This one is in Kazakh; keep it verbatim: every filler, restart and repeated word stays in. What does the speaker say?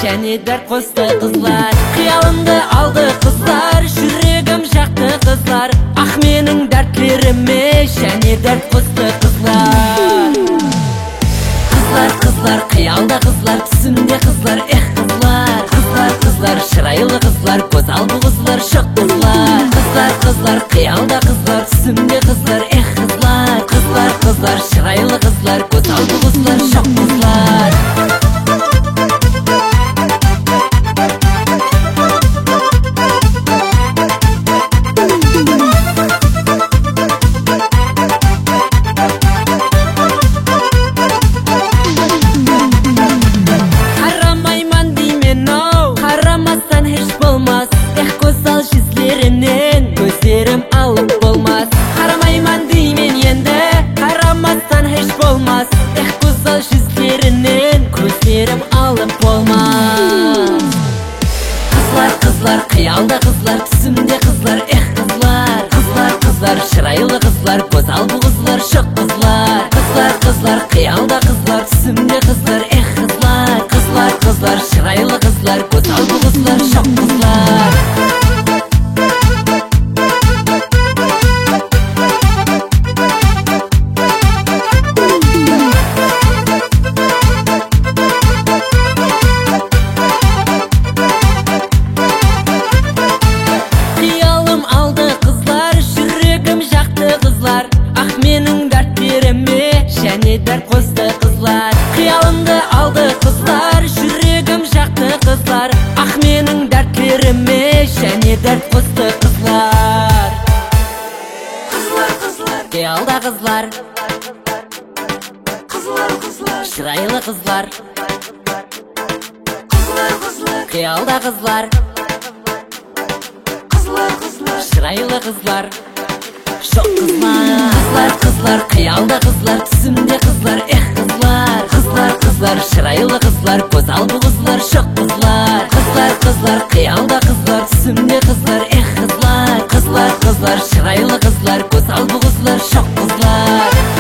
және дәр қосты қызлар. Қиялымды алды қызлар, жүрегім жақты қызлар. Ақ менің дәртлеріме және дәр қосты қызлар. Қызлар, қызлар, қиялда қызлар, түсімде қызлар, ех қызлар. Қызлар, қызлар, шырайлы қызлар, көз алды қызлар, шық қызлар. Қызлар, қызлар, қиялда қызлар, түсімде қызлар, ех қызлар. Қызлар, қызлар, шырайлы қызлар, көз алды қызлар, шық қызлар. Көздерім алып болмас, қарамайман деймен енді, қарамастан еш болмас. Ех көзал жүздерінен, көздерім алып болмас. Қызлар, қызлар, қиялда қызлар, түсімде қызлар, ех қызлар. Қызлар, қызлар, шырайлы қызлар, көз алды қызлар, шық қызлар. Қызлар, қызлар, қиялда қызлар, түсімде қызлар, ех қызлар. Қызлар, қызлар, шырайлы қызлар, көз алды қызлар, шық қызлар. Дәр қосты қызлар, қиялымды алды қызлар, жүрегім жақты қызлар. Ақ менің дәртлеріме және дәр қосты қызлар. Қызлар, қызлар, қиялда қызлар. Қызлар, қызлар, шырайлы қызлар. Қызлар, қызлар, қиялда қызлар. Қызлар, қызлар, шырайлы қызлар. Шоқ қызлар. Қызлар, қызлар, қиялда қызлар, түсімде қызлар, ех қызлар. Қызлар, қызлар, шырайлы қызлар, көз алды қызлар, шоқ қызлар. Қызлар, қызлар, қиялда қызлар, түсімде қызлар, ех қызлар. Қызлар, қызлар, шырайлы қызлар, көз алды қызлар, шоқ қызлар.